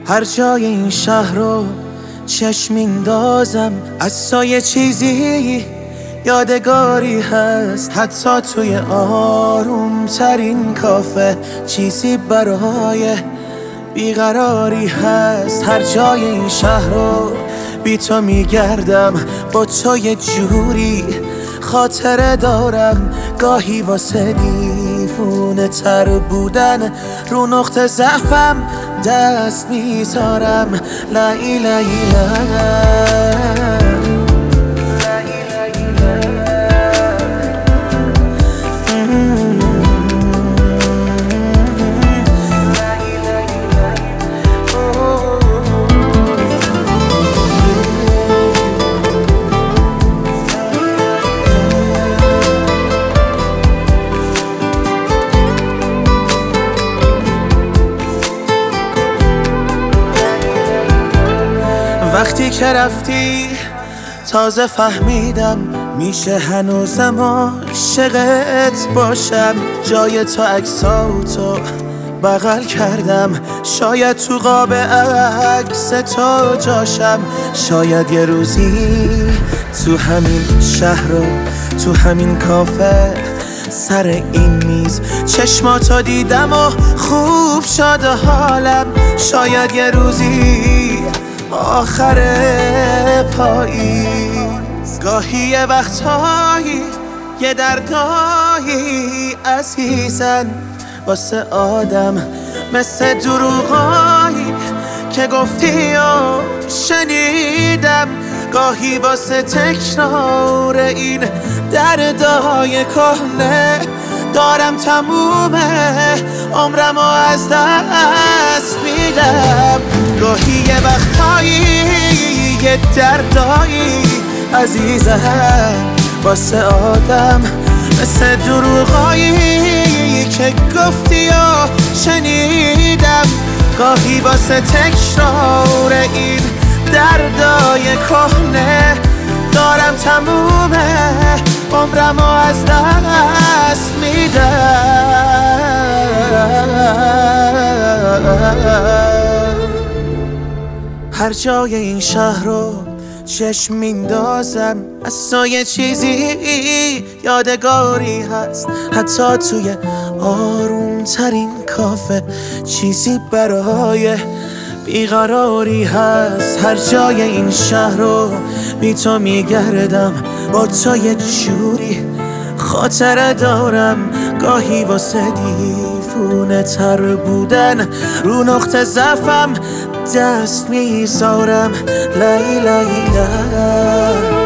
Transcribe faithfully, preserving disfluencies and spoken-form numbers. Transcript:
هر جای این شهر رو چشم میندازم، از سایه چیزی یادگاری هست. حتی توی آروم ترین کافه چیزی برای بیقراری هست. هر جای این شهر رو بی تو میگردم، با تو یه جوری خاطره دارم. گاهی واسه دیوونه تر بودن رو نقطه ضعفم دست میذارم. لای لای وقتی که رفتی تازه فهمیدم میشه هنوزم عاشقت باشم. جای تو عکساتو بغل کردم، شاید تو قاب عکس تو جاشم. شاید یه روزی تو همین شهر و تو همین کافه سر این میز چشماتو دیدم و خوب شد حالم. شاید یه روزی آخر پاییز، گاهی یه وقتایی یه دردایی عزیزن واسه آدم مثل دروغایی که گفتی و شنیدم. گاهی واسه تکرار این دردای کهنه دارم تموم عمرمو از دست میدم. گاهی یه وقتایی یه دردایی عزیزم واسه آدم مثل دروغایی که گفتی و شنیدم. گاهی واسه تکرار این دردای کهنه دارم تموم عمرمو از دست میدم. هر جای این شهر رو چشم میندازم، از سایه چیزی یادگاری هست. حتی توی آروم ترین کافه چیزی برای بیقراری هست. هر جای این شهر رو بی تو میگردم، با تو یه جوری خاطره دارم. گاهی واسه دیوونه تر بودن رو نقطه ضعفم دست میذارم. لای لای لای